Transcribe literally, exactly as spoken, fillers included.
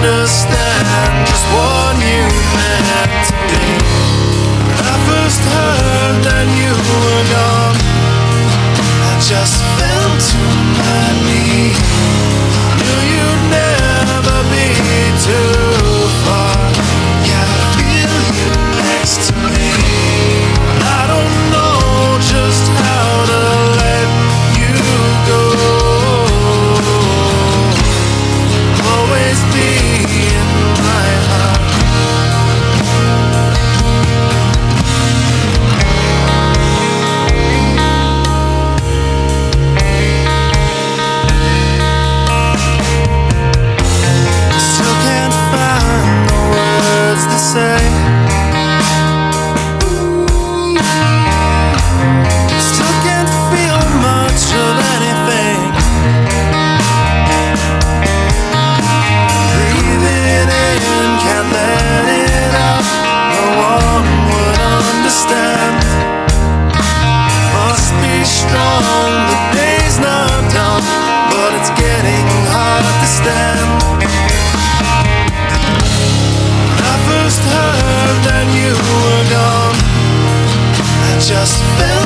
understand just what you meant to me. When I first heard that you were gone, I just fell to my knees. Knew you'd never be too far. Yeah, I feel you next to me. I don't know just how to let you go. Always be in my heart. Still can't find the words to say. Still can't feel much of anything. Breathe it in, can't let it out. No one would understand. Must be strong, the day's not done, but it's getting hard to stand. When I first heard that you were gone, I just fell